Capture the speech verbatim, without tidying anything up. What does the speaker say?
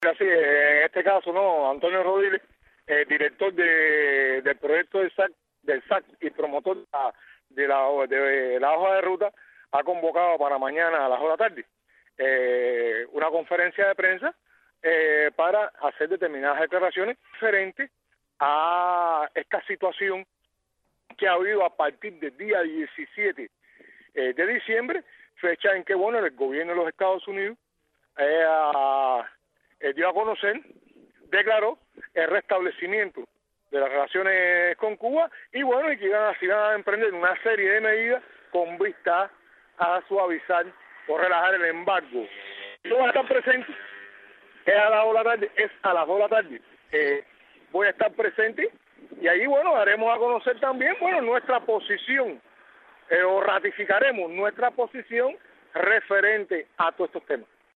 Así, en este caso, no, Antonio Rodríguez, eh, director de, del proyecto del S A C, del S A C y promotor de la, de la hoja de ruta, ha convocado para mañana a las dos de la tarde eh, una conferencia de prensa eh, para hacer determinadas declaraciones referentes a esta situación que ha habido a partir del día diecisiete eh, de diciembre, fecha en que, bueno, el gobierno de los Estados Unidos eh, a, eh, dio a conocer, declaró el restablecimiento de las relaciones con Cuba y, bueno, y que iban a, iban a emprender una serie de medidas con vista a suavizar o relajar el embargo. Yo voy a estar presente, es a las dos de la tarde, es a las dos de la tarde. Eh, voy a estar presente y ahí, bueno, daremos a conocer también, bueno, nuestra posición eh, o ratificaremos nuestra posición referente a todos estos temas.